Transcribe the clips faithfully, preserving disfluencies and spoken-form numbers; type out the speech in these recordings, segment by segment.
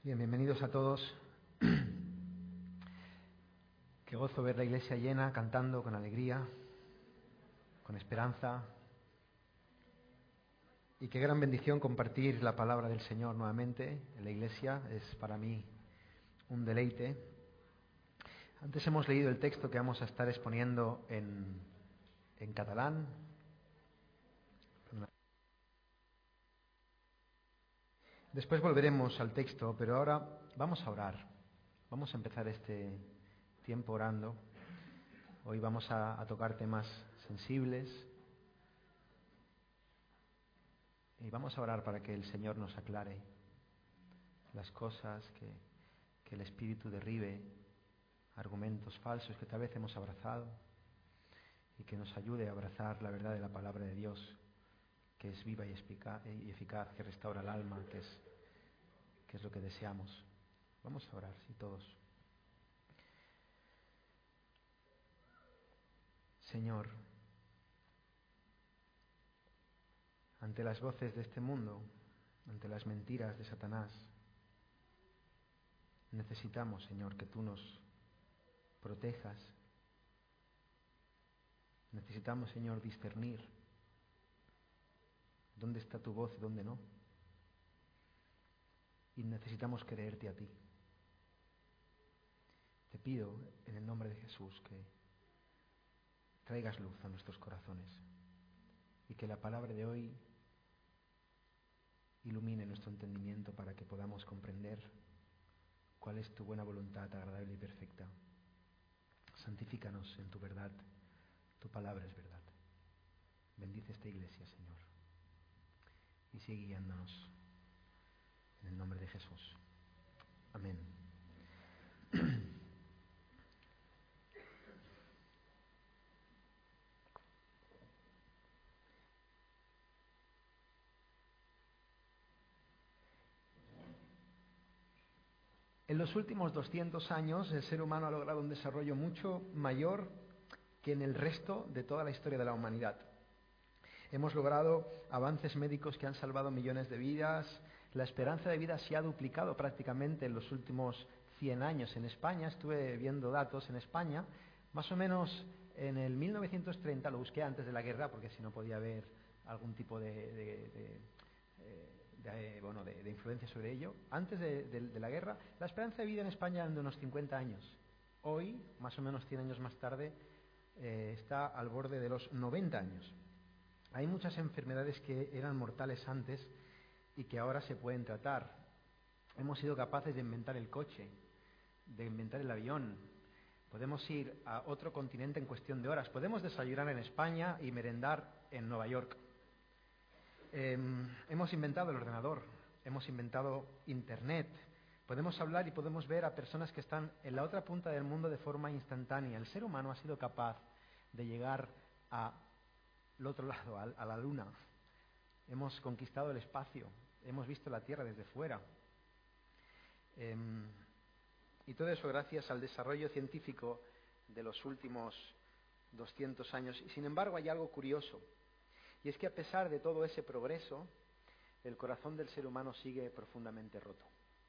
Bien, bienvenidos a todos. Qué gozo ver la iglesia llena, cantando con alegría, con esperanza. Y qué gran bendición compartir la palabra del Señor nuevamente en la iglesia. Es para mí un deleite. Antes hemos leído el texto que vamos a estar exponiendo en, en catalán. Después volveremos al texto, pero ahora vamos a orar. Vamos a empezar este tiempo orando. Hoy vamos a, a tocar temas sensibles y vamos a orar para que el Señor nos aclare las cosas, que, que el Espíritu derribe argumentos falsos que tal vez hemos abrazado y que nos ayude a abrazar la verdad de la palabra de Dios, que es viva y eficaz, que restaura el alma, que es, que es lo que deseamos. Vamos a orar, sí, todos. Señor, ante las voces de este mundo, ante las mentiras de Satanás, necesitamos, Señor, que tú nos protejas. Necesitamos, Señor, discernir dónde está tu voz y dónde no. Y necesitamos creerte a ti. Te pido, en el nombre de Jesús, que traigas luz a nuestros corazones y que la palabra de hoy ilumine nuestro entendimiento para que podamos comprender cuál es tu buena voluntad, agradable y perfecta. Santifícanos en tu verdad. Tu palabra es verdad. Bendice esta iglesia, Señor, y sigue guiándonos en el nombre de Jesús. Amén. En los últimos doscientos años, el ser humano ha logrado un desarrollo mucho mayor que en el resto de toda la historia de la humanidad. Hemos logrado avances médicos que han salvado millones de vidas. La esperanza de vida se ha duplicado prácticamente en los últimos cien años. En España, estuve viendo datos en España, más o menos en el mil novecientos treinta, lo busqué antes de la guerra porque si no podía haber algún tipo de... de, de De, bueno, de, de influencia sobre ello. Antes de, de, de la guerra, la esperanza de vida en España era de unos cincuenta años. Hoy, más o menos cien años más tarde, eh, está al borde de los noventa años. Hay muchas enfermedades que eran mortales antes y que ahora se pueden tratar. Hemos sido capaces de inventar el coche, de inventar el avión. Podemos ir a otro continente en cuestión de horas. Podemos desayunar en España y merendar en Nueva York. Eh, hemos inventado el ordenador, hemos inventado Internet. Podemos hablar y podemos ver a personas que están en la otra punta del mundo de forma instantánea. El ser humano ha sido capaz de llegar al otro lado, a, a la Luna. Hemos conquistado el espacio, hemos visto la Tierra desde fuera. Eh, y todo eso gracias al desarrollo científico de los últimos doscientos años. Y sin embargo hay algo curioso. Y es que a pesar de todo ese progreso, el corazón del ser humano sigue profundamente roto.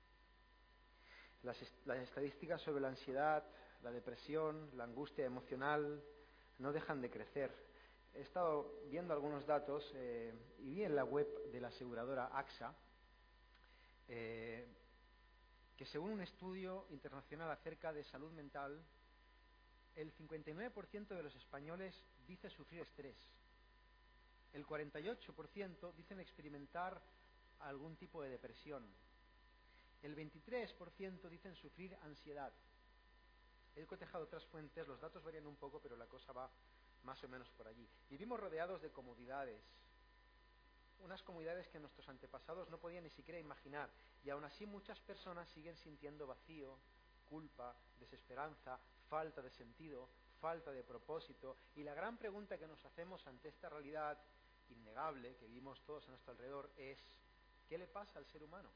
Las, las estadísticas sobre la ansiedad, la depresión, la angustia emocional no dejan de crecer. He estado viendo algunos datos eh, y vi en la web de la aseguradora A X A eh, que según un estudio internacional acerca de salud mental, el cincuenta y nueve por ciento de los españoles dice sufrir estrés. El cuarenta y ocho por ciento dicen experimentar algún tipo de depresión. El veintitrés por ciento dicen sufrir ansiedad. He cotejado otras fuentes, los datos varían un poco, pero la cosa va más o menos por allí. Vivimos rodeados de comodidades, unas comodidades que nuestros antepasados no podían ni siquiera imaginar, y aún así muchas personas siguen sintiendo vacío, culpa, desesperanza, falta de sentido, falta de propósito, y la gran pregunta que nos hacemos ante esta realidad innegable que vivimos todos a nuestro alrededor es: ¿qué le pasa al ser humano?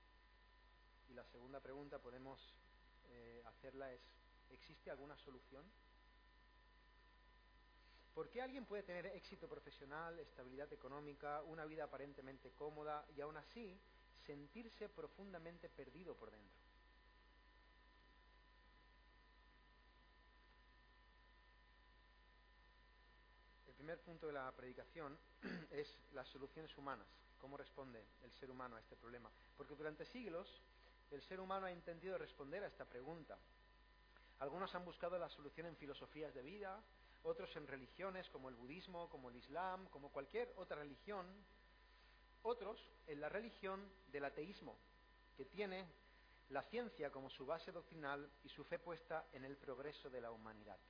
Y la segunda pregunta podemos eh, hacerla es: ¿existe alguna solución? ¿Por qué alguien puede tener éxito profesional, estabilidad económica, una vida aparentemente cómoda y aún así sentirse profundamente perdido por dentro. El primer punto de la predicación es las soluciones humanas, cómo responde el ser humano a este problema. Porque durante siglos el ser humano ha intentado responder a esta pregunta. Algunos han buscado la solución en filosofías de vida, otros en religiones como el budismo, como el islam, como cualquier otra religión, otros en la religión del ateísmo, que tiene la ciencia como su base doctrinal y su fe puesta en el progreso de la humanidad.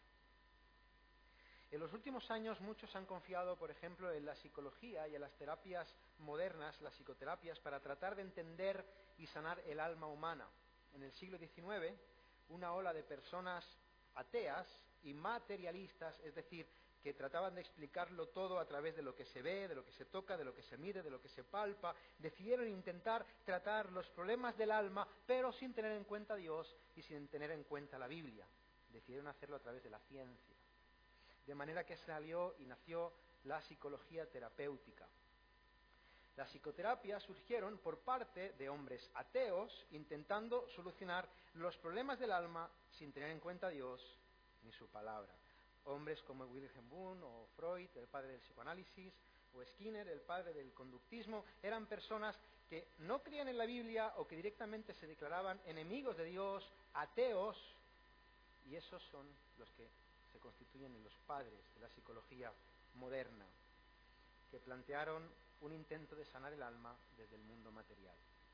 En los últimos años muchos han confiado, por ejemplo, en la psicología y en las terapias modernas, las psicoterapias, para tratar de entender y sanar el alma humana. En el siglo diecinueve, una ola de personas ateas y materialistas, es decir, que trataban de explicarlo todo a través de lo que se ve, de lo que se toca, de lo que se mide, de lo que se palpa, decidieron intentar tratar los problemas del alma, pero sin tener en cuenta a Dios y sin tener en cuenta la Biblia. Decidieron hacerlo a través de la ciencia. De manera que salió y nació la psicología terapéutica. Las psicoterapias surgieron por parte de hombres ateos intentando solucionar los problemas del alma sin tener en cuenta a Dios ni su palabra. Hombres como Wilhelm Wundt o Freud, el padre del psicoanálisis, o Skinner, el padre del conductismo, eran personas que no creían en la Biblia o que directamente se declaraban enemigos de Dios, ateos, y esos son los que se constituyen en los padres de la psicología moderna, que plantearon un intento de sanar el alma desde el mundo material.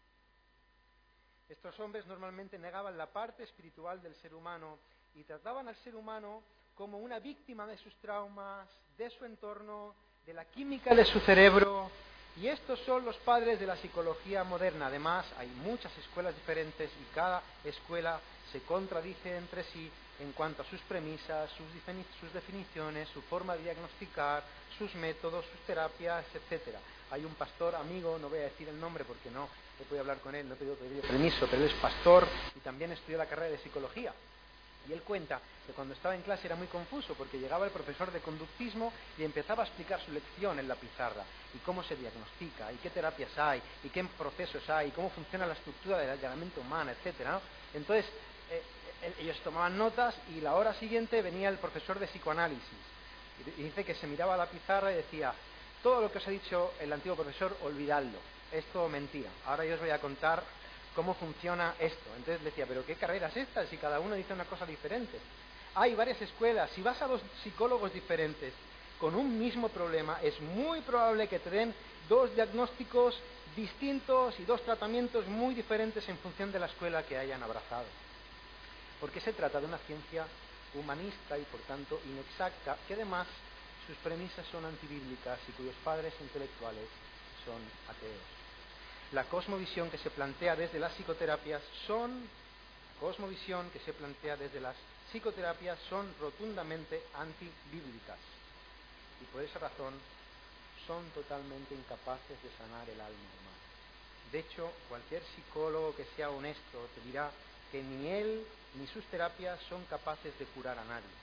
Estos hombres normalmente negaban la parte espiritual del ser humano y trataban al ser humano como una víctima de sus traumas, de su entorno, de la química de su cerebro, y estos son los padres de la psicología moderna. Además, hay muchas escuelas diferentes y cada escuela se contradice entre sí en cuanto a sus premisas, sus, defini- sus definiciones, su forma de diagnosticar, sus métodos, sus terapias, etcétera. Hay un pastor amigo, no voy a decir el nombre porque no he podido hablar con él, no he pedido pedir permiso, pero él es pastor y también estudió la carrera de psicología. Y él cuenta que cuando estaba en clase era muy confuso porque llegaba el profesor de conductismo y empezaba a explicar su lección en la pizarra y cómo se diagnostica, y qué terapias hay, y qué procesos hay, y cómo funciona la estructura de la mente humana, etcétera, ¿no? Entonces, eh, ellos tomaban notas y la hora siguiente venía el profesor de psicoanálisis y dice que se miraba a la pizarra y decía: todo lo que os ha dicho el antiguo profesor, olvidadlo, esto mentira, ahora yo os voy a contar cómo funciona esto. Entonces decía: pero ¿qué carrera es esta si cada uno dice una cosa diferente? Hay varias escuelas, si vas a dos psicólogos diferentes con un mismo problema, es muy probable que te den dos diagnósticos distintos y dos tratamientos muy diferentes en función de la escuela que hayan abrazado. Porque se trata de una ciencia humanista y por tanto inexacta, que además sus premisas son antibíblicas y cuyos padres intelectuales son ateos. La cosmovisión que se plantea desde las psicoterapias son cosmovisión que se plantea desde las psicoterapias son rotundamente antibíblicas y por esa razón son totalmente incapaces de sanar el alma humana. De hecho, cualquier psicólogo que sea honesto te dirá que ni él ni sus terapias son capaces de curar a nadie.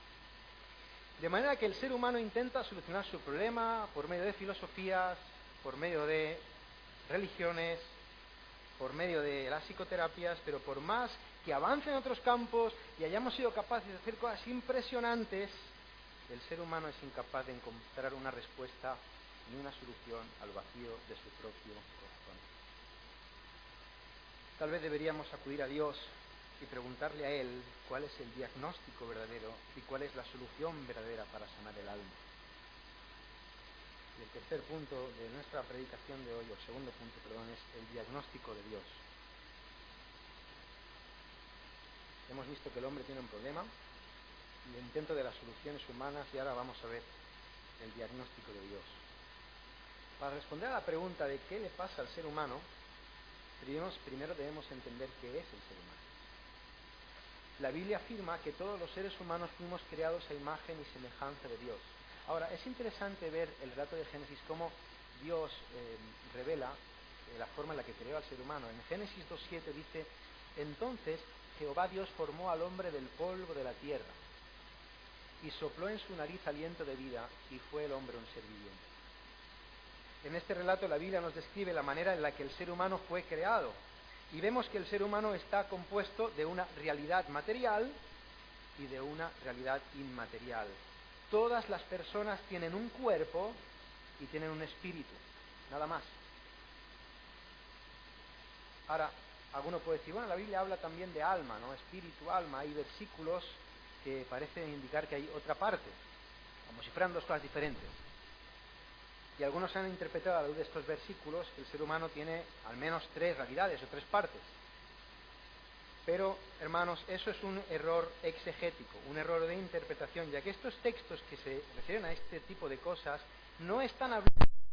De manera que el ser humano intenta solucionar su problema por medio de filosofías, por medio de religiones, por medio de las psicoterapias, pero por más que avance en otros campos y hayamos sido capaces de hacer cosas impresionantes, el ser humano es incapaz de encontrar una respuesta ni una solución al vacío de su propio corazón. Tal vez deberíamos acudir a Dios y preguntarle a Él cuál es el diagnóstico verdadero y cuál es la solución verdadera para sanar el alma. Y el tercer punto de nuestra predicación de hoy, o el segundo punto, perdón, es el diagnóstico de Dios. Hemos visto que el hombre tiene un problema, el intento de las soluciones humanas, y ahora vamos a ver el diagnóstico de Dios. Para responder a la pregunta de qué le pasa al ser humano, primero debemos entender qué es el ser humano. La Biblia afirma que todos los seres humanos fuimos creados a imagen y semejanza de Dios. Ahora, es interesante ver el relato de Génesis, cómo Dios eh, revela eh, la forma en la que creó al ser humano. En Génesis dos siete dice: entonces Jehová Dios formó al hombre del polvo de la tierra y sopló en su nariz aliento de vida, y fue el hombre un ser viviente. En este relato la Biblia nos describe la manera en la que el ser humano fue creado. Y vemos que el ser humano está compuesto de una realidad material y de una realidad inmaterial. Todas las personas tienen un cuerpo y tienen un espíritu, nada más. Ahora, alguno puede decir, bueno, la Biblia habla también de alma, ¿no? Espíritu, alma. Hay versículos que parecen indicar que hay otra parte, como si fueran dos cosas diferentes. Y algunos han interpretado a la luz de estos versículos que el ser humano tiene al menos tres realidades o tres partes. Pero, hermanos, eso es un error exegético, un error de interpretación, ya que estos textos que se refieren a este tipo de cosas no están hablando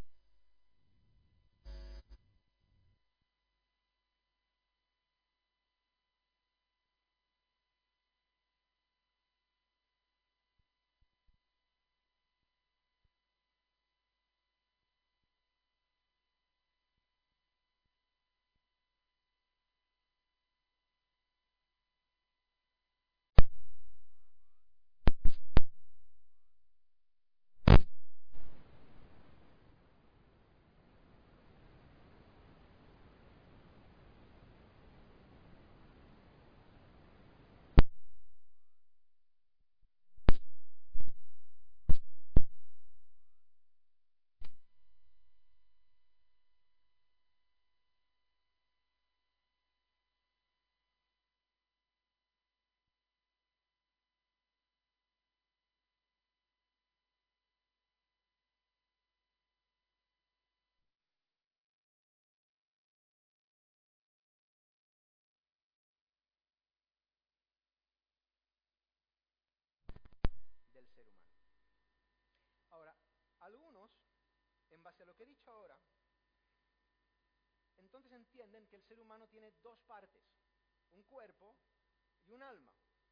del ser humano. Ahora, algunos, en base a lo que he dicho ahora, entonces entienden que el ser humano tiene dos partes, un cuerpo y un alma.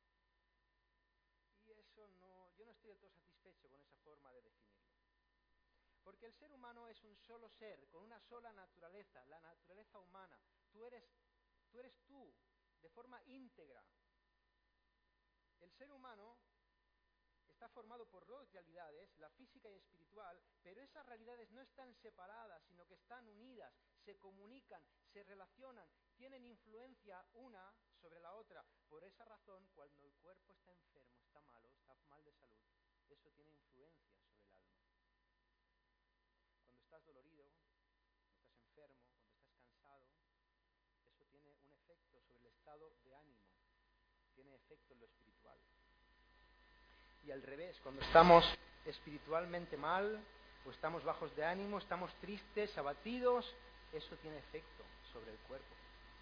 Y eso no, yo no estoy del todo satisfecho con esa forma de definirlo. Porque el ser humano es un solo ser, con una sola naturaleza, la naturaleza humana. Tú eres, tú eres tú, de forma íntegra. El ser humano está formado por dos realidades, la física y espiritual, pero esas realidades no están separadas, sino que están unidas, se comunican, se relacionan, tienen influencia una sobre la otra. Por esa razón, cuando el cuerpo está enfermo, está malo, está mal de salud, eso tiene influencia sobre el alma. Cuando estás dolorido, cuando estás enfermo, cuando estás cansado, eso tiene un efecto sobre el estado de ánimo, tiene efecto en lo espiritual. Y al revés, cuando estamos espiritualmente mal, o estamos bajos de ánimo, estamos tristes, abatidos, eso tiene efecto sobre el cuerpo.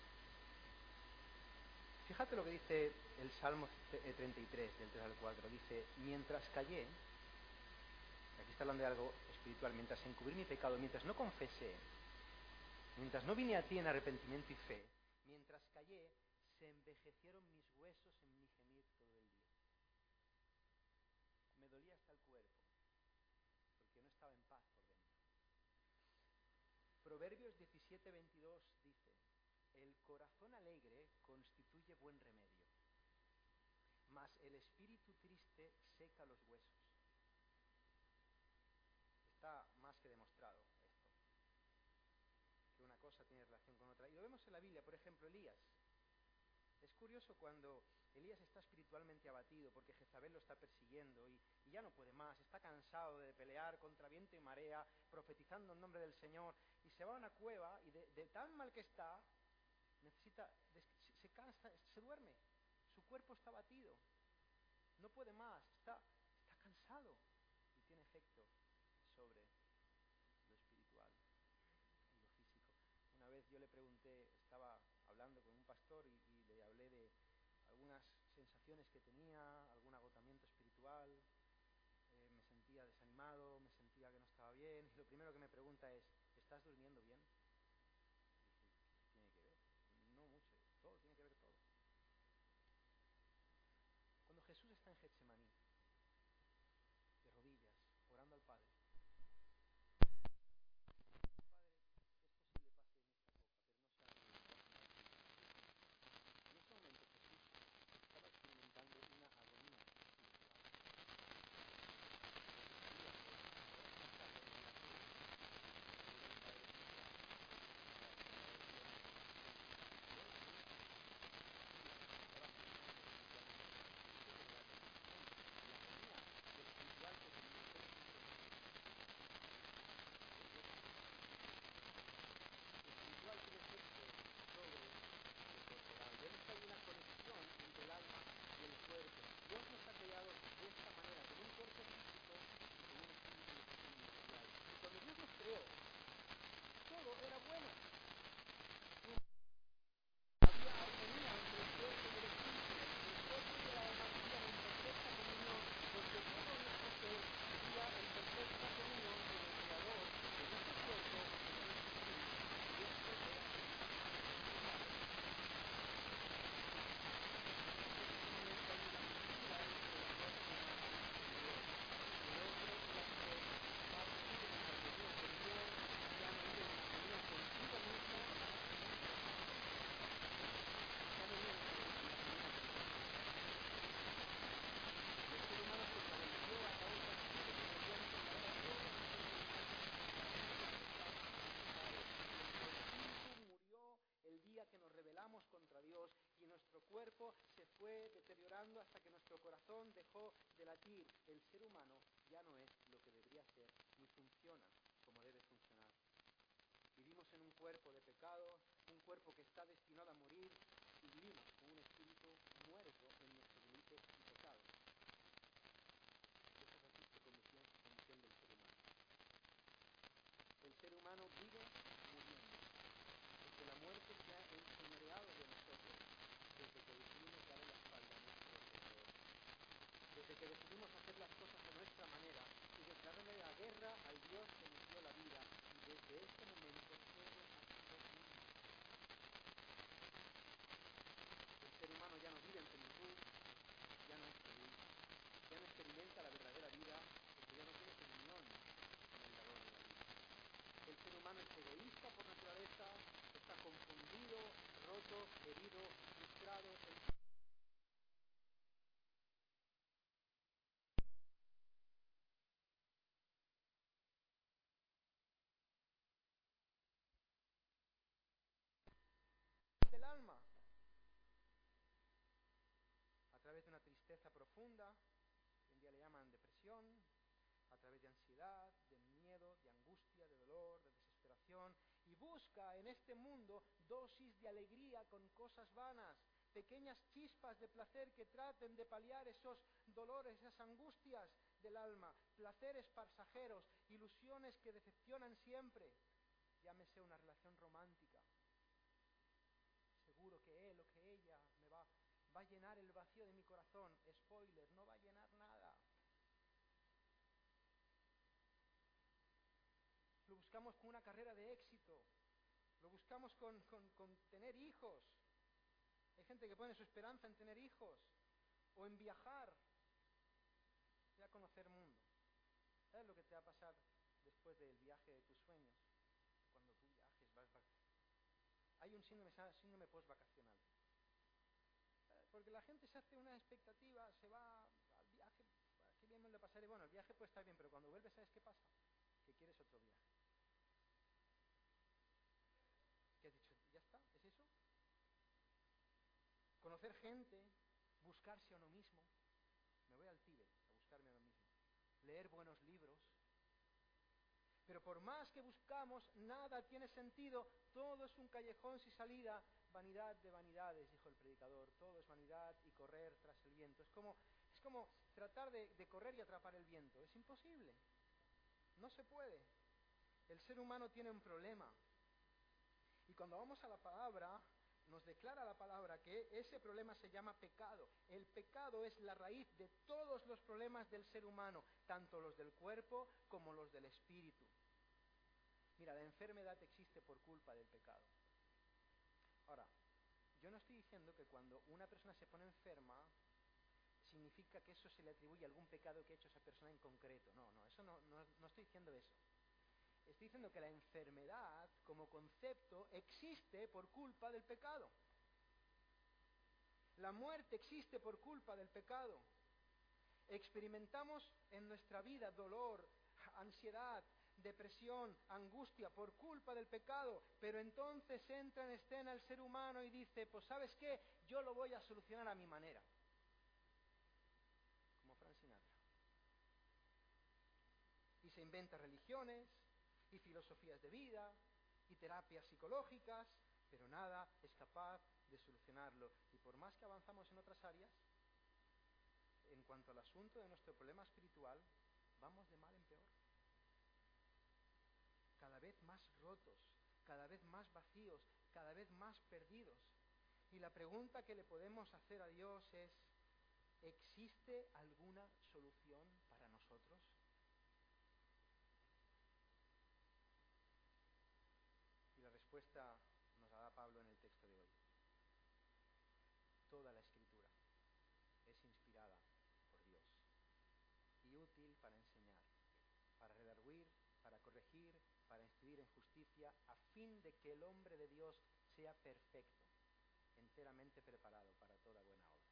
Fíjate lo que dice el Salmo treinta y tres, del tres al cuatro. Dice, mientras callé, aquí está hablando de algo espiritual, mientras encubrí mi pecado, mientras no confesé, mientras no vine a ti en arrepentimiento y fe, mientras callé, se envejecieron mis huesos en mi gemir todo el día. Me dolía hasta el cuerpo, porque no estaba en paz por dentro. Proverbios diecisiete veintidós dice, el corazón alegre constituye buen remedio, mas el espíritu triste seca los huesos. Está más que demostrado esto, que una cosa tiene relación con otra. Y lo vemos en la Biblia, por ejemplo, Elías. Es curioso cuando Elías está espiritualmente abatido porque Jezabel lo está persiguiendo y, y ya no puede más, está cansado de pelear contra viento y marea, profetizando en nombre del Señor, y se va a una cueva y de, de tan mal que está, necesita, se cansa, se duerme, su cuerpo está abatido, no puede más, está, está cansado y tiene efecto sobre lo espiritual y lo físico. Una vez yo le pregunté, estaba hablando con un pastor y, y le hablé de algunas sensaciones que tenía, algún agotamiento espiritual, eh, me sentía desanimado, me sentía que no estaba bien, y lo primero que me pregunta es, ¿estás durmiendo bien? Y dije, ¿qué tiene que ver? No mucho, todo, tiene que ver todo. Cuando Jesús está en Getsemaní, de rodillas, orando al Padre, Padre, es posible pase de mí esta copa, pero no sea lo que yo quiera, sino que tú quieras. En ese momento Jesús estaba experimentando una agonía espiritual. nuestro cuerpo se fue deteriorando hasta que nuestro corazón dejó de latir. El ser humano ya no es lo que debería ser, ni funciona como debe funcionar. Vivimos en un cuerpo de pecado, un cuerpo que está destinado a morir, y vivimos con un espíritu muerto en nuestro límite y pecado. Esa es la triste condición, condición del ser humano. El ser humano vive muriendo, porque la muerte se ha enseñoreado de nosotros desde que decidimos darle la espalda a nuestro Creador, desde que decidimos hacer las cosas a nuestra manera y declararle la guerra al Dios que nos dio la vida, y desde este momento todo ha sido un... El ser humano ya no vive en plenitud, ya no es feliz, ya no experimenta la verdadera vida, porque ya no tiene comunión con el dador de la vida. El ser humano es egoísta por naturaleza, está confundido, roto, herido, frustrado. Del alma, a través de una tristeza profunda, hoy en día le llaman depresión, a través de ansiedad, de miedo, de angustia, de dolor, de desesperación, y busca en este mundo dosis de alegría con cosas vanas, pequeñas chispas de placer que traten de paliar esos dolores, esas angustias del alma, placeres pasajeros, ilusiones que decepcionan siempre. Llámese una relación romántica. Seguro que él o que ella me va, va a llenar el vacío de mi corazón. Spoiler, no va a llenar nada. Lo buscamos con una carrera de éxito, lo buscamos con, con, con tener hijos. Hay gente que pone su esperanza en tener hijos, o en viajar, y a conocer mundo. ¿Sabes lo que te va a pasar después del viaje de tus sueños? Cuando tú viajes, vas, vas. Hay un síndrome, síndrome post-vacacional. Porque la gente se hace una expectativa, se va al viaje, qué bien me lo pasaré. Bueno, el viaje puede estar bien, pero cuando vuelves, ¿sabes qué pasa? Que quieres otro viaje. ¿Qué has dicho? ¿Ya está? ¿Es eso? Conocer gente, buscarse a uno mismo. Me voy al Tíbet a buscarme a uno mismo. Leer buenos libros. Pero por más que buscamos, nada tiene sentido. Todo es un callejón sin salida. Vanidad de vanidades, dijo el predicador. Todo es vanidad y correr tras el viento. Es como, es como tratar de, de correr y atrapar el viento. Es imposible. No se puede. El ser humano tiene un problema. Y cuando vamos a la palabra, nos declara la palabra que ese problema se llama pecado. El pecado es la raíz de todos los problemas del ser humano, tanto los del cuerpo como los del espíritu. Mira, la enfermedad existe por culpa del pecado. Ahora, yo no estoy diciendo que cuando una persona se pone enferma, significa que eso se le atribuye a algún pecado que ha hecho esa persona en concreto. No, no, eso no, no, no estoy diciendo eso. Estoy diciendo que la enfermedad, como concepto, existe por culpa del pecado. La muerte existe por culpa del pecado. Experimentamos en nuestra vida dolor, ansiedad, depresión, angustia por culpa del pecado, pero entonces entra en escena el ser humano y dice, pues ¿sabes qué? Yo lo voy a solucionar a mi manera. Como Frank Sinatra. Y se inventa religiones, y filosofías de vida, y terapias psicológicas, pero nada es capaz de solucionarlo. Y por más que avanzamos en otras áreas, en cuanto al asunto de nuestro problema espiritual, vamos de mal en peor. Cada vez más rotos, cada vez más vacíos, cada vez más perdidos. Y la pregunta que le podemos hacer a Dios es, ¿existe alguna solución para nosotros? Y la respuesta nos la da Pablo en el texto de hoy. Toda la Escritura es inspirada por Dios y útil para enseñar, para redarguir, para corregir, para instruir en justicia, a fin de que el hombre de Dios sea perfecto, enteramente preparado para toda buena obra.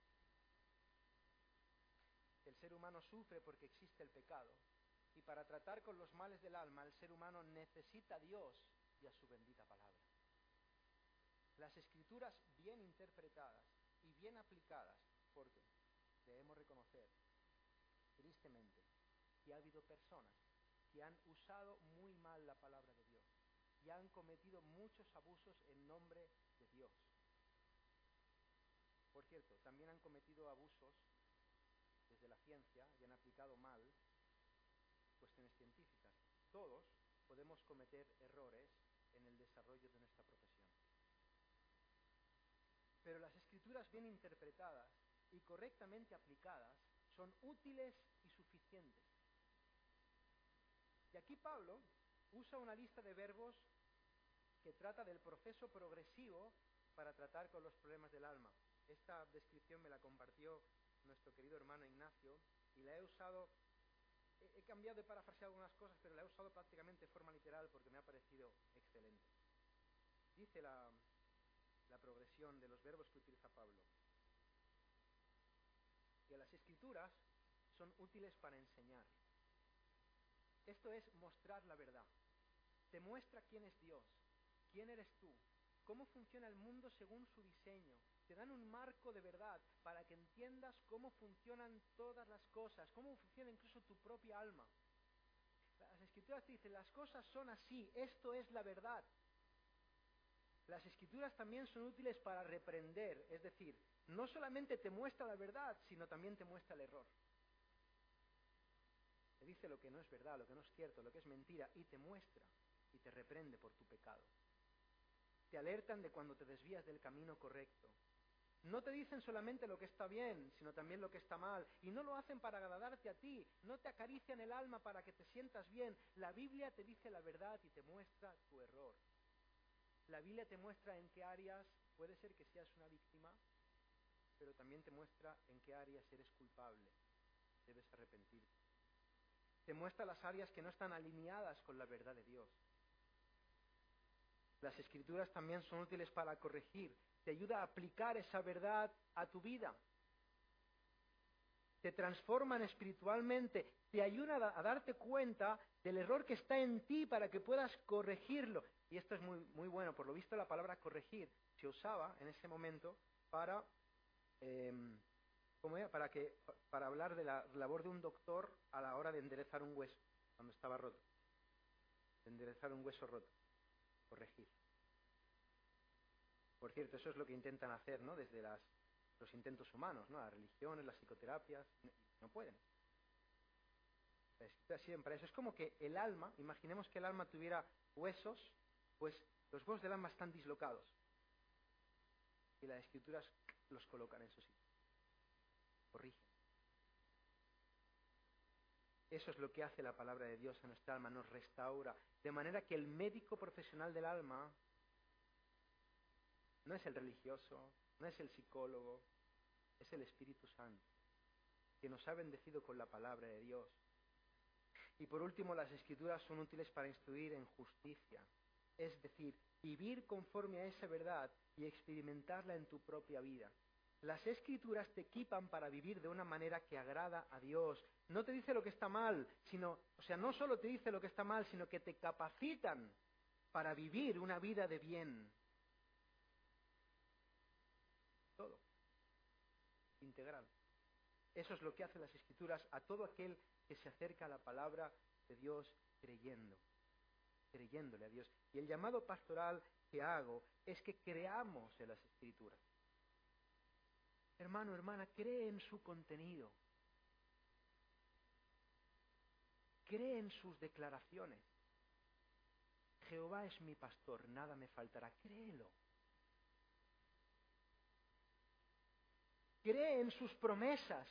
El ser humano sufre porque existe el pecado, y para tratar con los males del alma, el ser humano necesita a Dios y a su bendita palabra. Las Escrituras bien interpretadas y bien aplicadas, porque debemos reconocer, tristemente, que ha habido personas que han usado muy mal la palabra de Dios y han cometido muchos abusos en nombre de Dios. Por cierto, también han cometido abusos desde la ciencia y han aplicado mal cuestiones científicas. Todos podemos cometer errores en el desarrollo de nuestra profesión. Pero las Escrituras bien interpretadas y correctamente aplicadas son útiles y suficientes. Y aquí Pablo usa una lista de verbos que trata del proceso progresivo para tratar con los problemas del alma. Esta descripción me la compartió nuestro querido hermano Ignacio y la he usado, he, he cambiado de parafrasear algunas cosas, pero la he usado prácticamente de forma literal porque me ha parecido excelente. Dice la, la progresión de los verbos que utiliza Pablo, que las Escrituras son útiles para enseñar. Esto es mostrar la verdad. Te muestra quién es Dios, quién eres tú, cómo funciona el mundo según su diseño. Te dan un marco de verdad para que entiendas cómo funcionan todas las cosas, cómo funciona incluso tu propia alma. Las Escrituras te dicen, las cosas son así, esto es la verdad. Las Escrituras también son útiles para reprender, es decir, no solamente te muestra la verdad, sino también te muestra el error. Te dice lo que no es verdad, lo que no es cierto, lo que es mentira, y te muestra y te reprende por tu pecado. Te alertan de cuando te desvías del camino correcto. No te dicen solamente lo que está bien, sino también lo que está mal. Y no lo hacen para agradarte a ti, no te acarician el alma para que te sientas bien. La Biblia te dice la verdad y te muestra tu error. La Biblia te muestra en qué áreas puede ser que seas una víctima, pero también te muestra en qué áreas eres culpable. Debes arrepentirte. Te muestra las áreas que no están alineadas con la verdad de Dios. Las Escrituras también son útiles para corregir. Te ayuda a aplicar esa verdad a tu vida. Te transforman espiritualmente, te ayudan a, a darte cuenta del error que está en ti para que puedas corregirlo. Y esto es muy, muy bueno. Por lo visto, la palabra corregir se usaba en ese momento para, eh, ¿cómo era? Para, que, para hablar de la labor de un doctor a la hora de enderezar un hueso, cuando estaba roto. De enderezar un hueso roto. Corregir. Por cierto, eso es lo que intentan hacer, ¿no? Desde las, los intentos humanos, ¿no? Las religiones, las psicoterapias, no pueden. La Escritura siempre eso. Es como que el alma, imaginemos que el alma tuviera huesos, pues los huesos del alma están dislocados. Y las Escrituras los colocan en su sitio. Corrigen. Eso es lo que hace la palabra de Dios a nuestra alma, nos restaura. De manera que el médico profesional del alma no es el religioso, no es el psicólogo, es el Espíritu Santo, que nos ha bendecido con la palabra de Dios. Y por último, las Escrituras son útiles para instruir en justicia, es decir, vivir conforme a esa verdad y experimentarla en tu propia vida. Las Escrituras te equipan para vivir de una manera que agrada a Dios. No te dice lo que está mal, sino, o sea, no solo te dice lo que está mal, sino que te capacitan para vivir una vida de bien. Todo. Integral. Eso es lo que hacen las Escrituras a todo aquel que se acerca a la palabra de Dios creyendo, creyéndole a Dios. Y el llamado pastoral que hago es que creamos en las Escrituras. Hermano, hermana, cree en su contenido. Cree en sus declaraciones. Jehová es mi pastor, nada me faltará. Créelo. Cree en sus promesas.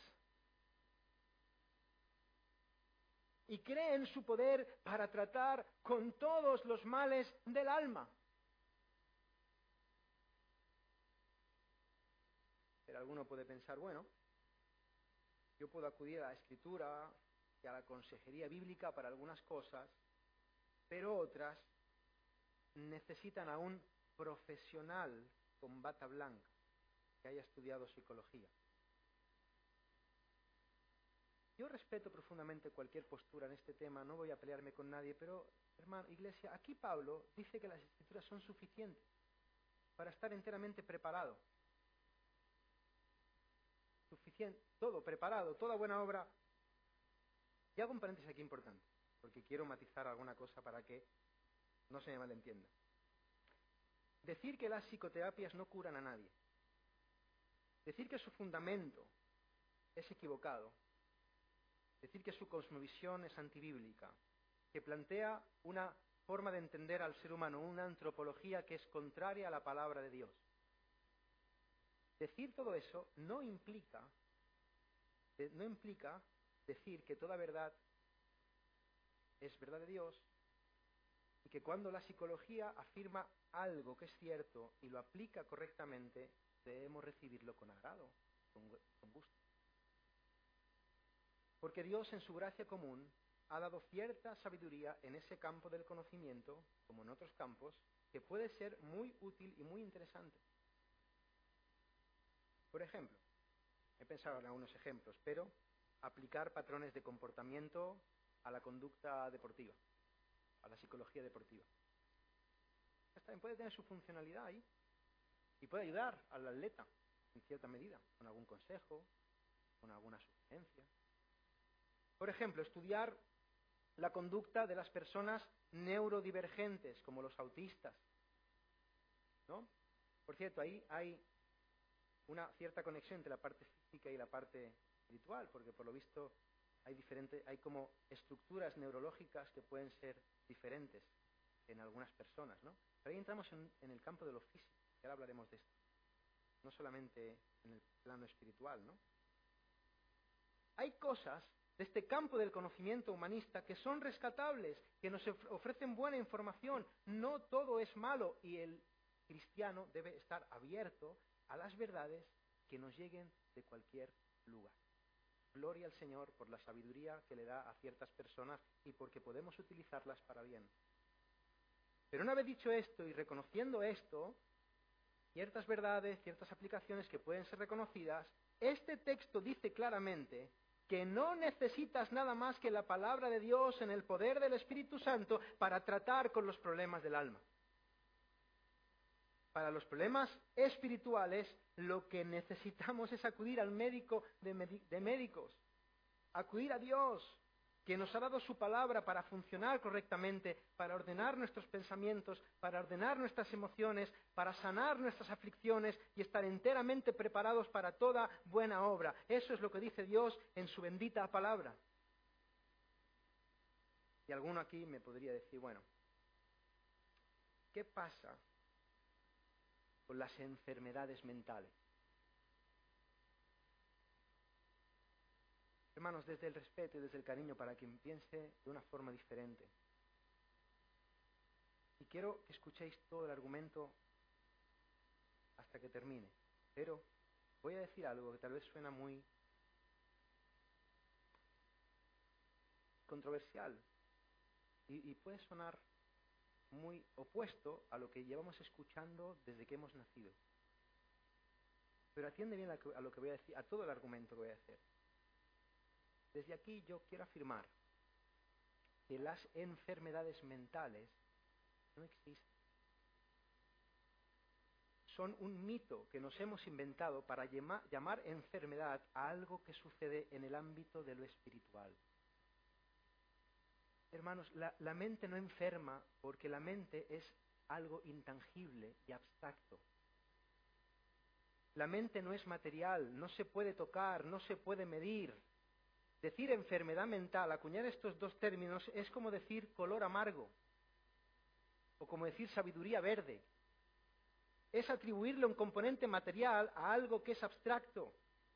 Y cree en su poder para tratar con todos los males del alma. Pero alguno puede pensar, bueno, yo puedo acudir a la Escritura y a la consejería bíblica para algunas cosas, pero otras necesitan a un profesional con bata blanca que haya estudiado psicología. Yo respeto profundamente cualquier postura en este tema, no voy a pelearme con nadie, pero, hermano, iglesia, aquí Pablo dice que las Escrituras son suficientes para estar enteramente preparado. suficiente, todo preparado, toda buena obra. Y hago un paréntesis aquí importante, porque quiero matizar alguna cosa para que no se me malentienda. Decir que las psicoterapias no curan a nadie, decir que su fundamento es equivocado, decir que su cosmovisión es antibíblica, que plantea una forma de entender al ser humano, una antropología que es contraria a la palabra de Dios. Decir todo eso no implica, no implica decir que toda verdad es verdad de Dios y que cuando la psicología afirma algo que es cierto y lo aplica correctamente, debemos recibirlo con agrado, con, con gusto. Porque Dios en su gracia común ha dado cierta sabiduría en ese campo del conocimiento, como en otros campos, que puede ser muy útil y muy interesante. Por ejemplo, he pensado en algunos ejemplos, pero aplicar patrones de comportamiento a la conducta deportiva, a la psicología deportiva. También puede tener su funcionalidad ahí y puede ayudar al atleta en cierta medida, con algún consejo, con alguna sugerencia. Por ejemplo, estudiar la conducta de las personas neurodivergentes, como los autistas, ¿no? Por cierto, ahí hay una cierta conexión entre la parte física y la parte espiritual, porque por lo visto hay diferentes, hay como estructuras neurológicas que pueden ser diferentes en algunas personas, ¿no? Pero ahí entramos en, en el campo de lo físico, y ahora hablaremos de esto, no solamente en el plano espiritual, ¿no? Hay cosas de este campo del conocimiento humanista que son rescatables, que nos ofrecen buena información. No todo es malo y el cristiano debe estar abierto a las verdades que nos lleguen de cualquier lugar. Gloria al Señor por la sabiduría que le da a ciertas personas y porque podemos utilizarlas para bien. Pero una vez dicho esto y reconociendo esto, ciertas verdades, ciertas aplicaciones que pueden ser reconocidas, este texto dice claramente que no necesitas nada más que la palabra de Dios en el poder del Espíritu Santo para tratar con los problemas del alma. Para los problemas espirituales, lo que necesitamos es acudir al médico de, de médicos, acudir a Dios, que nos ha dado su palabra para funcionar correctamente, para ordenar nuestros pensamientos, para ordenar nuestras emociones, para sanar nuestras aflicciones y estar enteramente preparados para toda buena obra. Eso es lo que dice Dios en su bendita palabra. Y alguno aquí me podría decir, bueno, ¿qué pasa con las enfermedades mentales? Hermanos, desde el respeto y desde el cariño para quien piense de una forma diferente. Y quiero que escuchéis todo el argumento hasta que termine. Pero voy a decir algo que tal vez suena muy controversial y, y puede sonar muy opuesto a lo que llevamos escuchando desde que hemos nacido. Pero atiende bien a lo que voy a decir, a todo el argumento que voy a hacer. Desde aquí yo quiero afirmar que las enfermedades mentales no existen. Son un mito que nos hemos inventado para llama, llamar enfermedad a algo que sucede en el ámbito de lo espiritual. Hermanos, la, la mente no enferma porque la mente es algo intangible y abstracto. La mente no es material, no se puede tocar, no se puede medir. Decir enfermedad mental, acuñar estos dos términos, es como decir color amargo o como decir sabiduría verde. Es atribuirle un componente material a algo que es abstracto.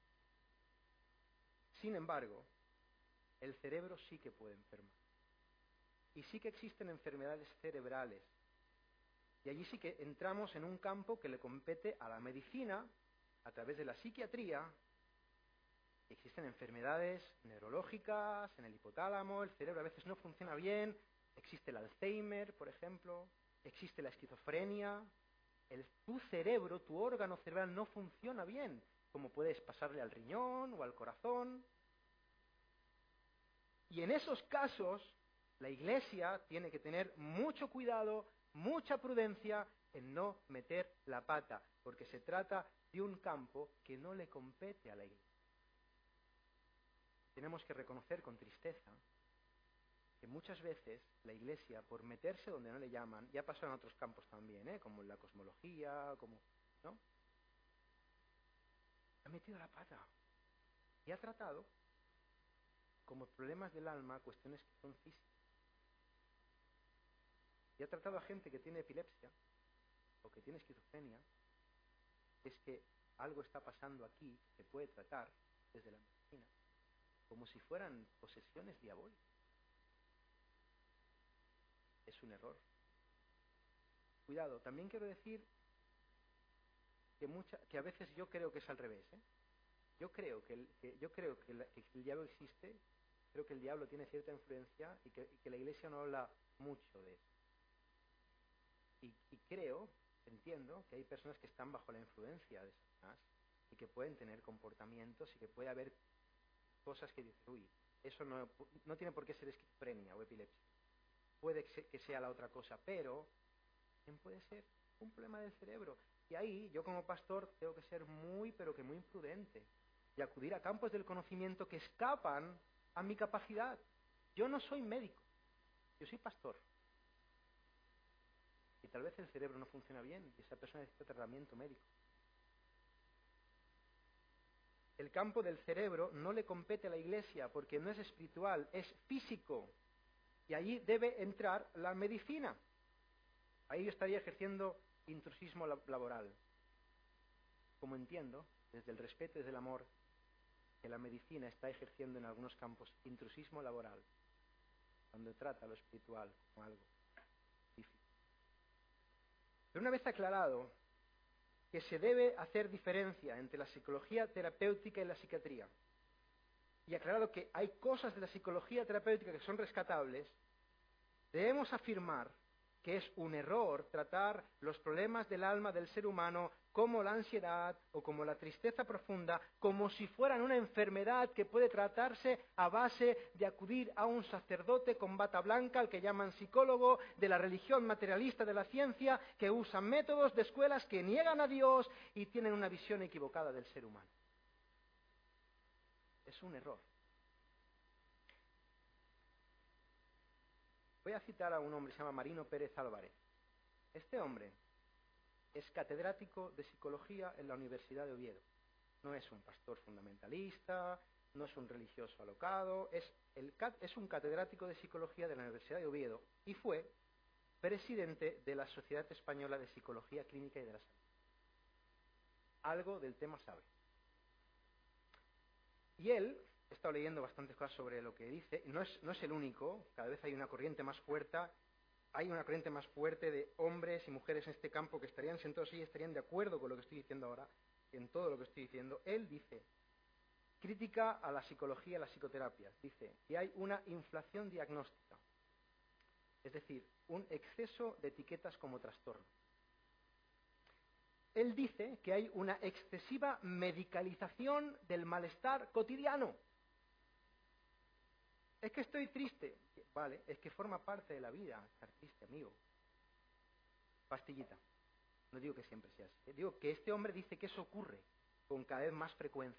Sin embargo, el cerebro sí que puede enfermar. Y sí que existen enfermedades cerebrales. Y allí sí que entramos en un campo que le compete a la medicina, a través de la psiquiatría. Existen enfermedades neurológicas en el hipotálamo, el cerebro a veces no funciona bien, existe el Alzheimer, por ejemplo, existe la esquizofrenia. El, tu cerebro, tu órgano cerebral no funciona bien, como puedes pasarle al riñón o al corazón. Y en esos casos, la Iglesia tiene que tener mucho cuidado, mucha prudencia en no meter la pata, porque se trata de un campo que no le compete a la Iglesia. tenemos que reconocer con tristeza que muchas veces la Iglesia, por meterse donde no le llaman, ya pasó en otros campos también, ¿eh? Como en la cosmología, como, ¿no? Ha metido la pata y ha tratado como problemas del alma cuestiones que son físicas. Y ha tratado a gente que tiene epilepsia o que tiene esquizofrenia, es que algo está pasando aquí que puede tratar desde la medicina, como si fueran posesiones diabólicas. Es un error. Cuidado, también quiero decir que, mucha, que a veces yo creo que es al revés, ¿eh? Yo creo que el, que, yo creo que, la, que el diablo existe, creo que el diablo tiene cierta influencia y que, y que la Iglesia no habla mucho de eso. Y, y creo, entiendo, que hay personas que están bajo la influencia de Satanás y que pueden tener comportamientos y que puede haber cosas que dicen, uy, eso no, no tiene por qué ser esquizofrenia o epilepsia. Puede que sea la otra cosa, pero también puede ser un problema del cerebro. Y ahí, yo como pastor, tengo que ser muy, pero que muy prudente y acudir a campos del conocimiento que escapan a mi capacidad. Yo no soy médico, yo soy pastor. Y tal vez el cerebro no funciona bien y esa persona necesita tratamiento médico. El campo del cerebro no le compete a la Iglesia porque no es espiritual, es físico. Y allí debe entrar la medicina. Ahí yo estaría ejerciendo intrusismo laboral. Como entiendo, desde el respeto y desde el amor, que la medicina está ejerciendo en algunos campos intrusismo laboral, cuando trata lo espiritual como algo difícil. Pero una vez aclarado que se debe hacer diferencia entre la psicología terapéutica y la psiquiatría, y aclarado que hay cosas de la psicología terapéutica que son rescatables, debemos afirmar que es un error tratar los problemas del alma del ser humano como la ansiedad o como la tristeza profunda, como si fueran una enfermedad que puede tratarse a base de acudir a un sacerdote con bata blanca, al que llaman psicólogo, de la religión materialista de la ciencia, que usan métodos de escuelas que niegan a Dios y tienen una visión equivocada del ser humano. Es un error. Voy a citar a un hombre que se llama Marino Pérez Álvarez. Este hombre es catedrático de psicología en la Universidad de Oviedo. No es un pastor fundamentalista, no es un religioso alocado, es, el, es un catedrático de psicología de la Universidad de Oviedo y fue presidente de la Sociedad Española de Psicología Clínica y de la Salud. Algo del tema sabe. Y él, he estado leyendo bastantes cosas sobre lo que dice, no es, no es el único, cada vez hay una corriente más fuerte, hay una corriente más fuerte de hombres y mujeres en este campo que estarían sentados y estarían de acuerdo con lo que estoy diciendo ahora, en todo lo que estoy diciendo. Él dice, crítica a la psicología y a la psicoterapia, dice que hay una inflación diagnóstica, es decir, un exceso de etiquetas como trastorno. Él dice que hay una excesiva medicalización del malestar cotidiano. Es que estoy triste. Vale, es que forma parte de la vida estar triste, amigo. Pastillita. No digo que siempre sea así. Digo que este hombre dice que eso ocurre con cada vez más frecuencia.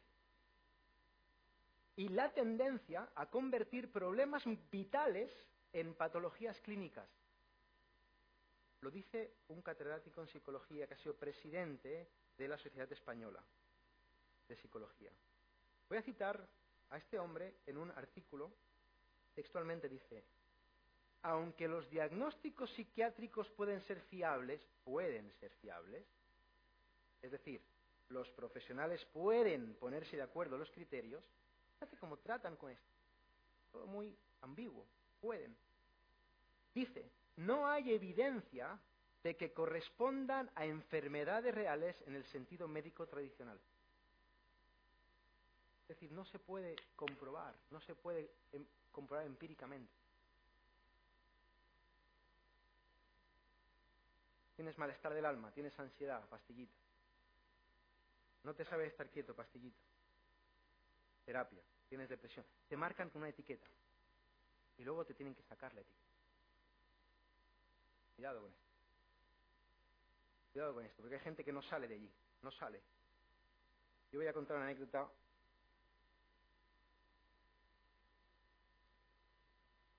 Y la tendencia a convertir problemas vitales en patologías clínicas. Lo dice un catedrático en psicología que ha sido presidente de la Sociedad Española de Psicología. Voy a citar a este hombre en un artículo. Textualmente dice, aunque los diagnósticos psiquiátricos pueden ser fiables, pueden ser fiables, es decir, los profesionales pueden ponerse de acuerdo en los criterios, fíjate cómo tratan con esto, todo muy ambiguo, pueden. Dice, no hay evidencia de que correspondan a enfermedades reales en el sentido médico tradicional. Es decir, no se puede comprobar, no se puede em, comprobar empíricamente. Tienes malestar del alma, tienes ansiedad, pastillita. No te sabes estar quieto, pastillita. Terapia, tienes depresión. Te marcan con una etiqueta y luego te tienen que sacar la etiqueta. Cuidado con esto. Cuidado con esto, porque hay gente que no sale de allí, no sale. Yo voy a contar una anécdota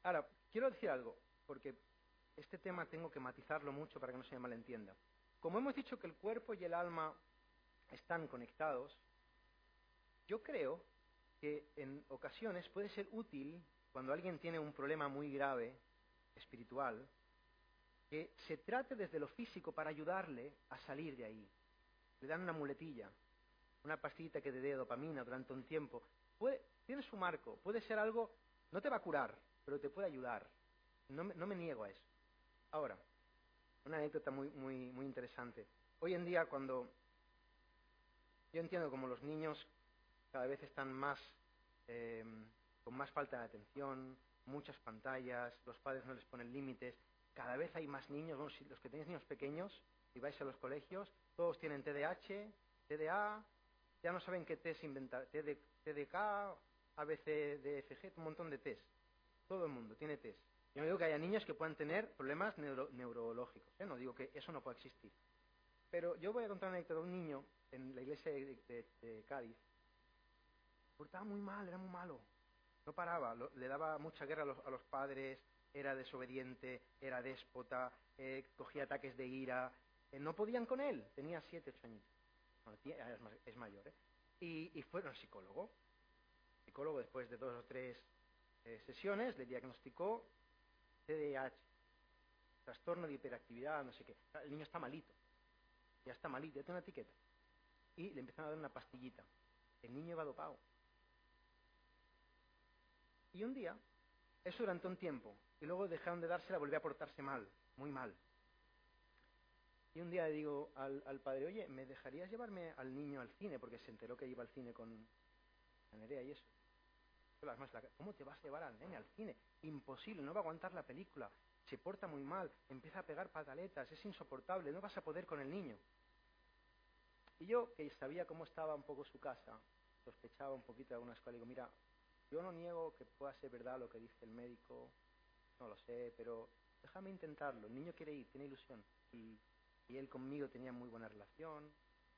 Ahora, quiero decir algo, porque este tema tengo que matizarlo mucho para que no se me malentienda. Como hemos dicho que el cuerpo y el alma están conectados, yo creo que en ocasiones puede ser útil, cuando alguien tiene un problema muy grave, espiritual, que se trate desde lo físico para ayudarle a salir de ahí. Le dan una muletilla, una pastillita que te dé dopamina durante un tiempo. Puede, tiene su marco, puede ser algo, no te va a curar, pero te puede ayudar. No me, no me niego a eso. Ahora, una anécdota muy, muy, muy interesante. Hoy en día, cuando yo entiendo como los niños cada vez están más, eh, con más falta de atención, muchas pantallas, los padres no les ponen límites, cada vez hay más niños, bueno, si los que tenéis niños pequeños y vais a los colegios, todos tienen T D A H, T D A, ya no saben qué test inventar, T D K, A B C, D F G, un montón de test. Todo el mundo tiene test. Yo no digo que haya niños que puedan tener problemas neuro, neurológicos, ¿eh? No digo que eso no pueda existir. Pero yo voy a contar una anécdota de un niño en la iglesia de, de, de Cádiz. Portaba muy mal, era muy malo. No paraba, lo, le daba mucha guerra a los, a los padres, era desobediente, era déspota, eh, cogía ataques de ira. Eh, no podían con él, tenía siete, ocho años. Bueno, es, más, es mayor, ¿eh? Y, y fueron al psicólogo. El psicólogo, después de dos o tres eh, sesiones, le diagnosticó T D A H, trastorno de hiperactividad, no sé qué. El niño está malito, ya está malito, ya tiene una etiqueta. Y le empezaron a dar una pastillita. El niño iba dopado. Y un día, eso durante un tiempo, y luego dejaron de dársela, volvió a portarse mal, muy mal. Y un día le digo al, al padre, oye, ¿me dejarías llevarme al niño al cine? Porque se enteró que iba al cine con Nerea y eso. Además, ¿cómo te vas a llevar al nene al cine? Imposible, no va a aguantar la película, se porta muy mal, empieza a pegar pataletas, es insoportable, no vas a poder con el niño. Y yo, que sabía cómo estaba un poco su casa, sospechaba un poquito de algunas cosas, digo, mira, yo no niego que pueda ser verdad lo que dice el médico, no lo sé, pero déjame intentarlo. El niño quiere ir, tiene ilusión. Y, y él conmigo tenía muy buena relación.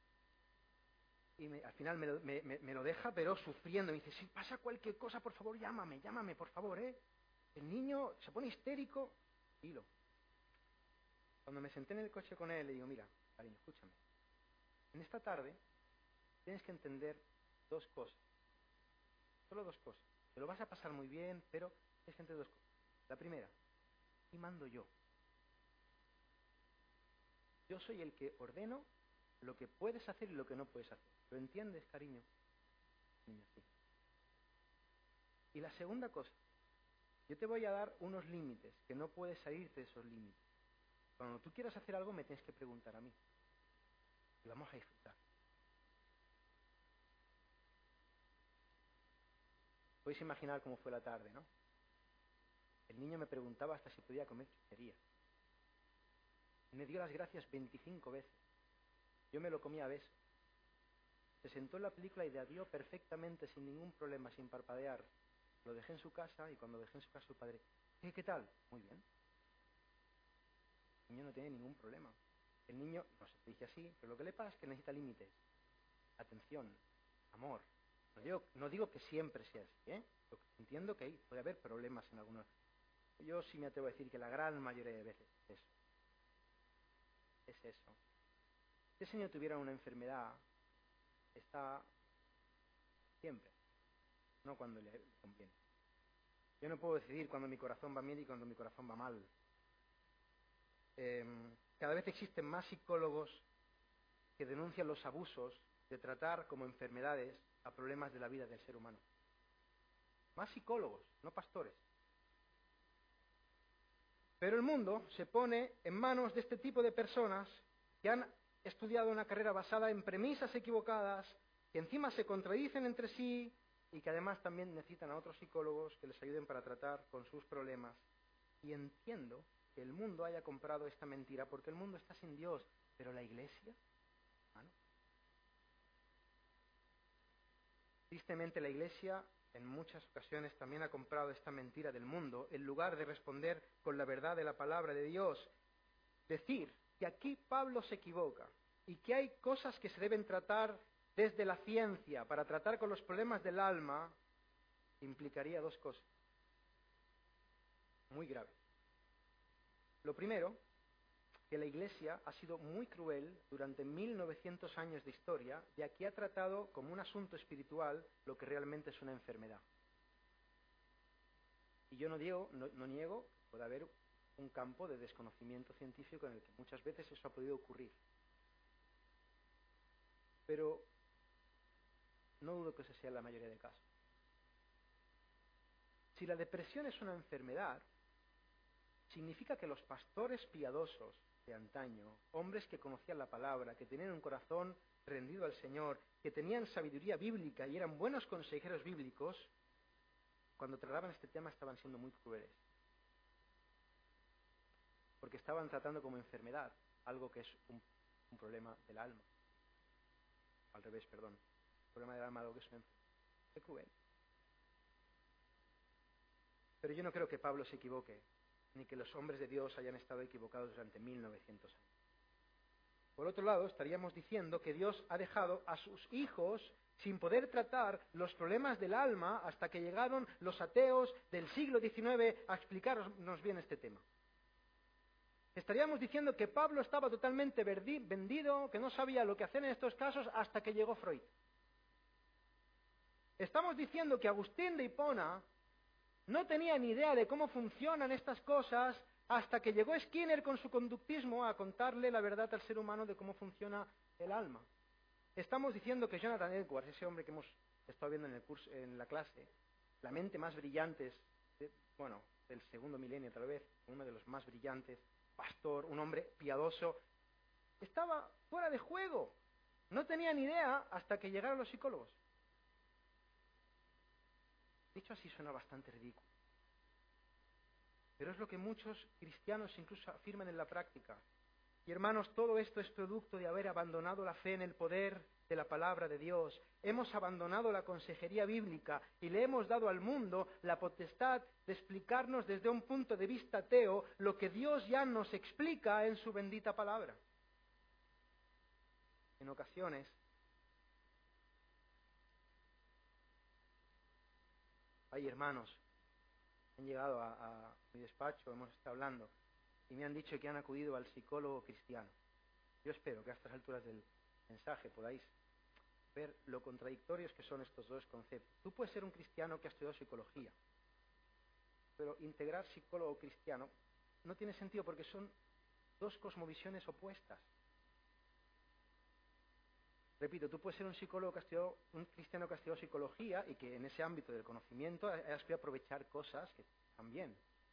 Y me, al final me lo, me, me, me lo deja, pero sufriendo. Me dice, si pasa cualquier cosa, por favor, llámame, llámame, por favor, ¿eh? El niño se pone histérico. Hilo. Cuando me senté en el coche con él, le digo, mira, cariño, escúchame. En esta tarde tienes que entender dos cosas. Solo dos cosas. Te lo vas a pasar muy bien, pero tienes que entender dos cosas. La primera, y mando yo. Yo soy el que ordeno lo que puedes hacer y lo que no puedes hacer. ¿Lo entiendes, cariño? Niño, sí. Y la segunda cosa, yo te voy a dar unos límites, que no puedes salirte de esos límites. Cuando tú quieras hacer algo, me tienes que preguntar a mí. Y vamos a disfrutar. Podéis imaginar cómo fue la tarde, ¿no? El niño me preguntaba hasta si podía comer chuchería. Me dio las gracias veinticinco veces. Yo me lo comía a besos. Se sentó en la película y la vio perfectamente, sin ningún problema, sin parpadear. Lo dejé en su casa y cuando dejé en su casa su padre, ¿qué, qué tal? Muy bien. El niño no tiene ningún problema. El niño, no se te dice así, pero lo que le pasa es que necesita límites. Atención, amor. No digo, no digo que siempre sea así, ¿eh? Entiendo que hay, puede haber problemas en algunos. Yo sí me atrevo a decir que la gran mayoría de veces es eso. Es eso. Si ese niño tuviera una enfermedad, está siempre, no cuando le conviene. Yo no puedo decidir cuando mi corazón va bien y cuando mi corazón va mal. Eh, cada vez existen más psicólogos que denuncian los abusos de tratar como enfermedades a problemas de la vida del ser humano. Más psicólogos, no pastores. Pero el mundo se pone en manos de este tipo de personas que han estudiado una carrera basada en premisas equivocadas, que encima se contradicen entre sí y que además también necesitan a otros psicólogos que les ayuden para tratar con sus problemas. Y entiendo que el mundo haya comprado esta mentira porque el mundo está sin Dios, pero la Iglesia, hermano. Tristemente la Iglesia en muchas ocasiones también ha comprado esta mentira del mundo en lugar de responder con la verdad de la palabra de Dios. Decir que aquí Pablo se equivoca y que hay cosas que se deben tratar desde la ciencia para tratar con los problemas del alma implicaría dos cosas. muy graves. Lo primero, que la Iglesia ha sido muy cruel durante mil novecientos años de historia, y aquí ha tratado como un asunto espiritual lo que realmente es una enfermedad. Y yo no, digo, no, no niego que puede haber un campo de desconocimiento científico en el que muchas veces eso ha podido ocurrir. Pero no dudo que ese sea la mayoría de casos. Si la depresión es una enfermedad, significa que los pastores piadosos de antaño, hombres que conocían la palabra, que tenían un corazón rendido al Señor, que tenían sabiduría bíblica y eran buenos consejeros bíblicos, cuando trataban este tema estaban siendo muy crueles. Porque estaban tratando como enfermedad algo que es un, un problema del alma. Al revés, perdón. Un problema del alma, algo que es una enfermedad. Qué cruel. Pero yo no creo que Pablo se equivoque, ni que los hombres de Dios hayan estado equivocados durante mil novecientos años. Por otro lado, estaríamos diciendo que Dios ha dejado a sus hijos sin poder tratar los problemas del alma hasta que llegaron los ateos del siglo diecinueve a explicarnos bien este tema. Estaríamos diciendo que Pablo estaba totalmente vendido, que no sabía lo que hacer en estos casos hasta que llegó Freud. Estamos diciendo que Agustín de Hipona no tenía ni idea de cómo funcionan estas cosas hasta que llegó Skinner con su conductismo a contarle la verdad al ser humano de cómo funciona el alma. Estamos diciendo que Jonathan Edwards, ese hombre que hemos estado viendo en el curso, en la clase, la mente más brillante, de, bueno, del segundo milenio tal vez, uno de los más brillantes, pastor, un hombre piadoso, estaba fuera de juego. No tenía ni idea hasta que llegaron los psicólogos. Dicho así suena bastante ridículo. Pero es lo que muchos cristianos incluso afirman en la práctica. Y hermanos, todo esto es producto de haber abandonado la fe en el poder de la palabra de Dios. Hemos abandonado la consejería bíblica y le hemos dado al mundo la potestad de explicarnos desde un punto de vista ateo lo que Dios ya nos explica en su bendita palabra. En ocasiones, hay hermanos que han llegado a, a mi despacho, hemos estado hablando, y me han dicho que han acudido al psicólogo cristiano. Yo espero que a estas alturas del mensaje podáis ver lo contradictorios que son estos dos conceptos. Tú puedes ser un cristiano que ha estudiado psicología, pero integrar psicólogo cristiano no tiene sentido porque son dos cosmovisiones opuestas. Repito, tú puedes ser un psicólogo que ha estudiado, un cristiano que ha estudiado psicología y que en ese ámbito del conocimiento has podido aprovechar cosas que también.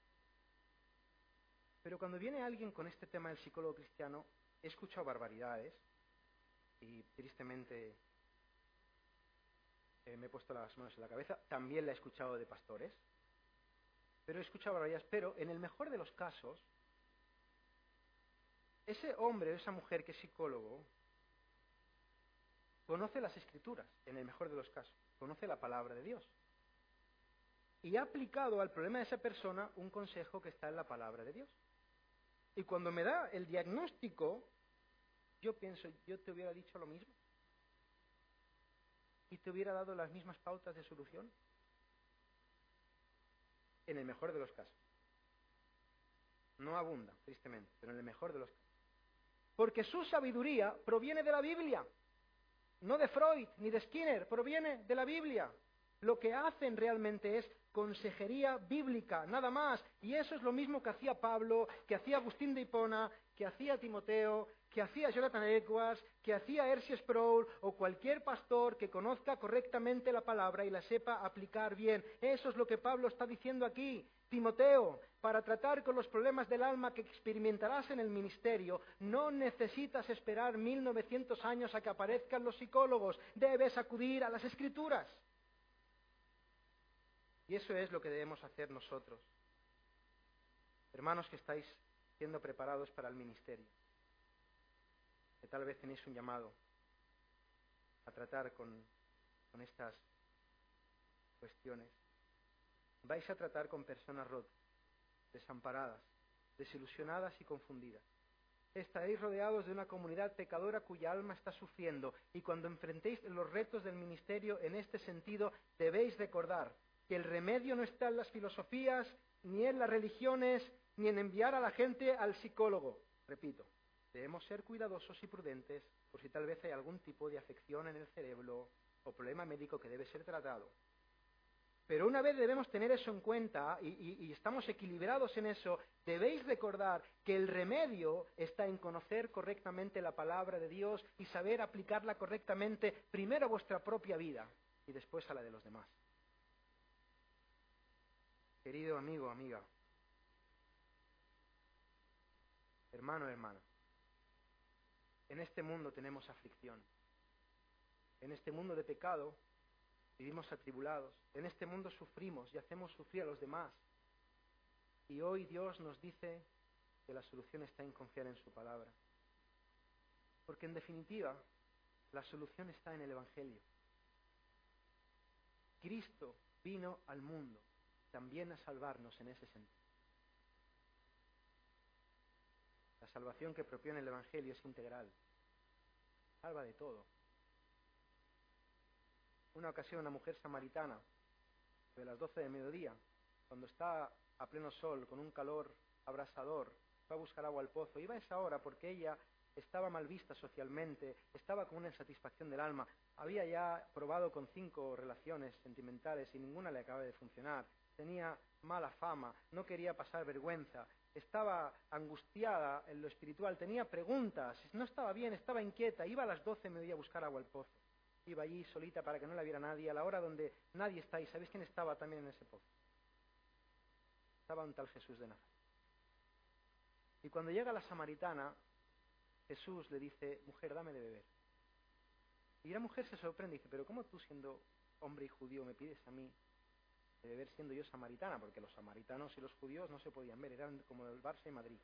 Pero cuando viene alguien con este tema del psicólogo cristiano, he escuchado barbaridades y tristemente eh, me he puesto las manos en la cabeza. También la he escuchado de pastores, pero he escuchado barbaridades. Pero en el mejor de los casos, ese hombre o esa mujer que es psicólogo conoce las Escrituras, en el mejor de los casos, conoce la palabra de Dios. Y ha aplicado al problema de esa persona un consejo que está en la palabra de Dios. Y cuando me da el diagnóstico, yo pienso, yo te hubiera dicho lo mismo. Y te hubiera dado las mismas pautas de solución. En el mejor de los casos. No abunda, tristemente, pero en el mejor de los casos. Porque su sabiduría proviene de la Biblia. No de Freud ni de Skinner, proviene de la Biblia. Lo que hacen realmente es consejería bíblica, nada más. Y eso es lo mismo que hacía Pablo, que hacía Agustín de Hipona, que hacía Timoteo, que hacía Jonathan Edwards, que hacía R C Sproul o cualquier pastor que conozca correctamente la palabra y la sepa aplicar bien. Eso es lo que Pablo está diciendo aquí. Timoteo, para tratar con los problemas del alma que experimentarás en el ministerio, no necesitas esperar mil novecientos años a que aparezcan los psicólogos. Debes acudir a las Escrituras. Y eso es lo que debemos hacer nosotros. Hermanos que estáis siendo preparados para el ministerio, que tal vez tenéis un llamado a tratar con, con estas cuestiones. Vais a tratar con personas rotas, desamparadas, desilusionadas y confundidas. Estaréis rodeados de una comunidad pecadora cuya alma está sufriendo, y cuando enfrentéis los retos del ministerio en este sentido, debéis recordar que el remedio no está en las filosofías ni en las religiones, ni en enviar a la gente al psicólogo. Repito, debemos ser cuidadosos y prudentes por si tal vez hay algún tipo de afección en el cerebro o problema médico que debe ser tratado. Pero una vez debemos tener eso en cuenta y, y, y estamos equilibrados en eso, debéis recordar que el remedio está en conocer correctamente la palabra de Dios y saber aplicarla correctamente primero a vuestra propia vida y después a la de los demás. Querido amigo, amiga, hermano, hermana, en este mundo tenemos aflicción. En este mundo de pecado vivimos atribulados. En este mundo sufrimos y hacemos sufrir a los demás. Y hoy Dios nos dice que la solución está en confiar en su palabra. Porque en definitiva, la solución está en el Evangelio. Cristo vino al mundo también a salvarnos en ese sentido. La salvación que propone el Evangelio es integral. Salva de todo. Una ocasión una mujer samaritana, de las doce del mediodía, cuando está a pleno sol, con un calor abrasador, va a buscar agua al pozo. Iba a esa hora porque ella estaba mal vista socialmente, estaba con una insatisfacción del alma, había ya probado con cinco relaciones sentimentales y ninguna le acababa de funcionar, tenía mala fama, no quería pasar vergüenza, estaba angustiada en lo espiritual, tenía preguntas, no estaba bien, estaba inquieta, iba a las doce del mediodía a buscar agua al pozo. Iba allí solita para que no la viera nadie, a la hora donde nadie está. ¿Y sabéis quién estaba también en ese pozo? Estaba un tal Jesús de Nazaret. Y cuando llega la samaritana, Jesús le dice, mujer, dame de beber. Y la mujer se sorprende y dice, pero ¿cómo tú siendo hombre y judío me pides a mí de beber siendo yo samaritana? Porque los samaritanos y los judíos no se podían ver, eran como el Barça y Madrid.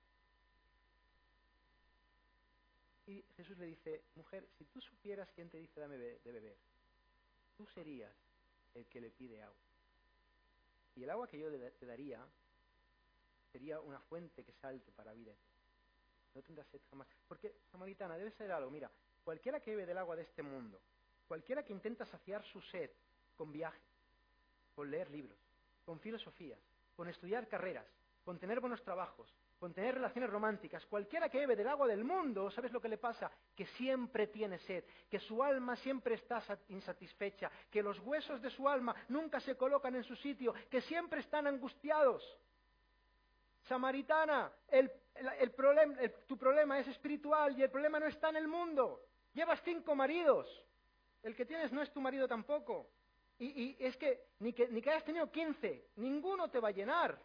Y Jesús le dice, mujer, si tú supieras quién te dice dame de beber, tú serías el que le pide agua. Y el agua que yo te daría sería una fuente que salte para vida eterna. No tendrás sed jamás. Porque, samaritana, debe ser algo, mira, cualquiera que bebe del agua de este mundo, cualquiera que intenta saciar su sed con viajes, con leer libros, con filosofías, con estudiar carreras, con tener buenos trabajos, con tener relaciones románticas, cualquiera que bebe del agua del mundo, ¿sabes lo que le pasa? Que siempre tiene sed, que su alma siempre está insatisfecha, que los huesos de su alma nunca se colocan en su sitio, que siempre están angustiados. Samaritana, el, el, el problema, el, tu problema es espiritual y el problema no está en el mundo. Llevas cinco maridos, el que tienes no es tu marido tampoco. Y, y es que ni, que ni que hayas tenido quince, ninguno te va a llenar.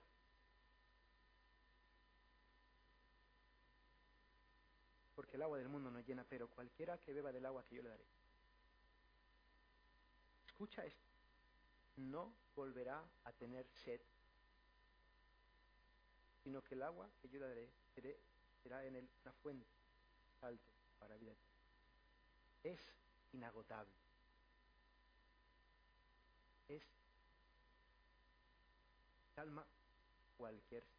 Porque el agua del mundo no llena, pero cualquiera que beba del agua que yo le daré. Escucha esto, no volverá a tener sed, sino que el agua que yo le daré será en él una fuente alto para vida eterna. Es inagotable. Es calma cualquier sed.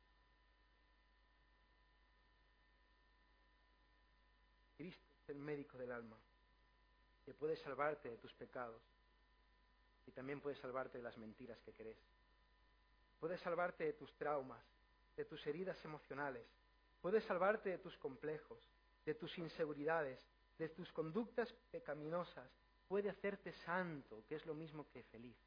Cristo es el médico del alma, que puede salvarte de tus pecados y también puede salvarte de las mentiras que crees. Puede salvarte de tus traumas, de tus heridas emocionales, puede salvarte de tus complejos, de tus inseguridades, de tus conductas pecaminosas, puede hacerte santo, que es lo mismo que feliz.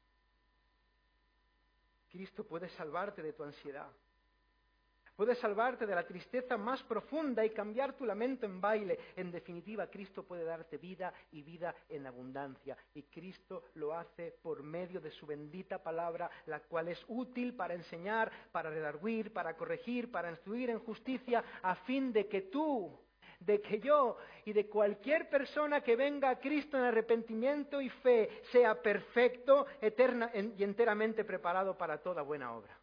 Cristo puede salvarte de tu ansiedad. Puede salvarte de la tristeza más profunda y cambiar tu lamento en baile. En definitiva, Cristo puede darte vida y vida en abundancia. Y Cristo lo hace por medio de su bendita palabra, la cual es útil para enseñar, para redarguir, para corregir, para instruir en justicia, a fin de que tú, de que yo y de cualquier persona que venga a Cristo en arrepentimiento y fe sea perfecto, eterna y enteramente preparado para toda buena obra.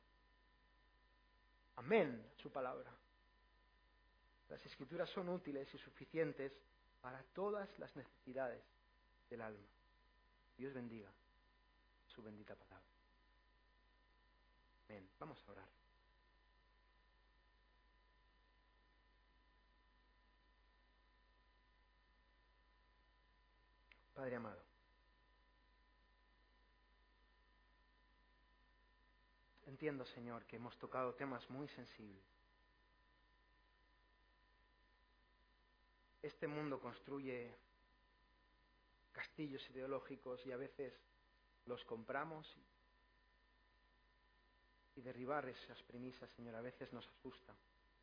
Amén, su palabra. Las Escrituras son útiles y suficientes para todas las necesidades del alma. Dios bendiga su bendita palabra. Amén. Vamos a orar. Padre amado, Entiendo, Señor, que hemos tocado temas muy sensibles. Este mundo construye castillos ideológicos y a veces los compramos y, y derribar esas premisas, Señor, a veces nos asusta.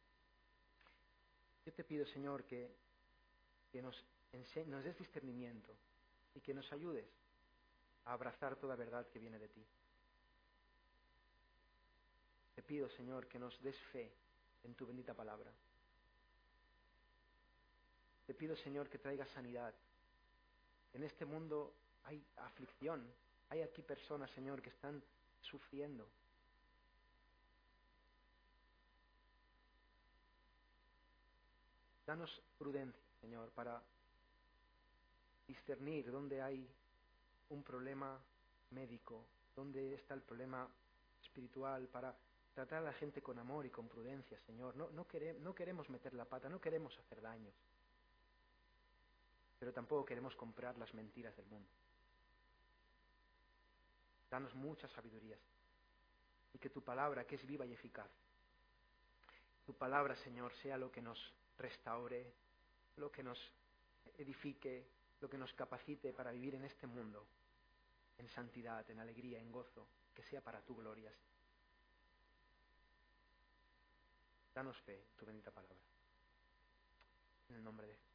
Yo te pido, Señor, que, que nos, ense- nos des discernimiento y que nos ayudes a abrazar toda verdad que viene de ti. Te pido, Señor, que nos des fe en tu bendita palabra. Te pido, Señor, que traigas sanidad. En este mundo hay aflicción. Hay aquí personas, Señor, que están sufriendo. Danos prudencia, Señor, para discernir dónde hay un problema médico, dónde está el problema espiritual, para tratar a la gente con amor y con prudencia, Señor. No, no, quere- no queremos meter la pata, no queremos hacer daños, pero tampoco queremos comprar las mentiras del mundo. Danos mucha sabiduría y que tu palabra, que es viva y eficaz, tu palabra, Señor, sea lo que nos restaure, lo que nos edifique, lo que nos capacite para vivir en este mundo en santidad, en alegría, en gozo, que sea para tu gloria. Danos fe, tu bendita palabra. En el nombre de Jesús.